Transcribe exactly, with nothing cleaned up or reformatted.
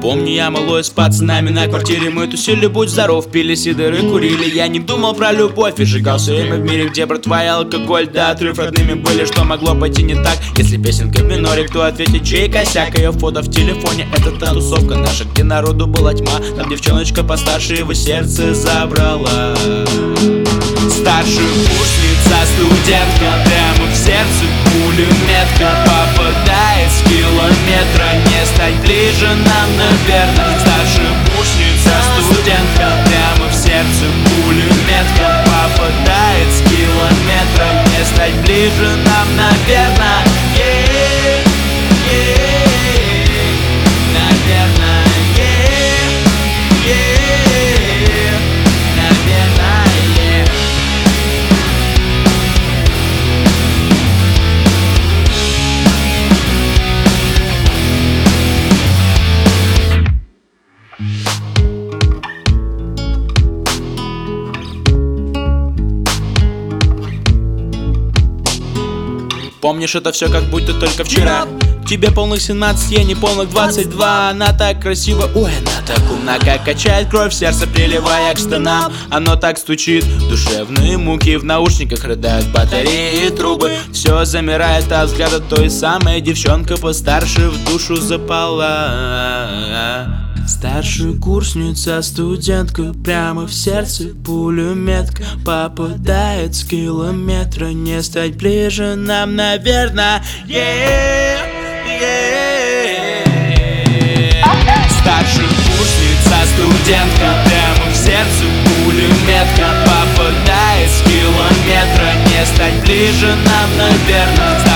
Помню я малой с пацанами на квартире. Мы тусили, будь здоров, пили сидоры, курили. Я не думал про любовь и сжигал все время в мире, где братва и алкоголь, да отрыв родными были. Что могло пойти не так, если песенка в миноре? Кто ответит, чей косяк? Ее фото в телефоне, это та тусовка наша, где народу была тьма. Там девчоночка постарше его сердце забрала. Старшая курсница, студентка, прямо в сердце пулеметка. Попадает с километра, не стать ближе нам, наверное. Старшая курсница, студентка, прямо в сердце пулеметка. Попадает с километра, не стать ближе нам, наверное. Yeah, yeah, наверное, yeah, yeah, наверное, yeah. Помнишь это все как будто только вчера. Тебе полных семнадцать, ей не полных двадцать два. Она так красива, ой, она так умна, как качает кровь, сердце приливая к штанам. Оно так стучит, душевные муки. В наушниках рыдают батареи и трубы. Все замирает от взгляда той самой. Девчонка постарше в душу запала. Старшая курсница, студентка, прямо в сердце пулеметка. Попадает с километра, не стать ближе нам, наверное. Yeah, yeah. Старшая курсница, студентка, прямо в сердце пулеметка. Попадает с километра, не стать ближе нам, наверное.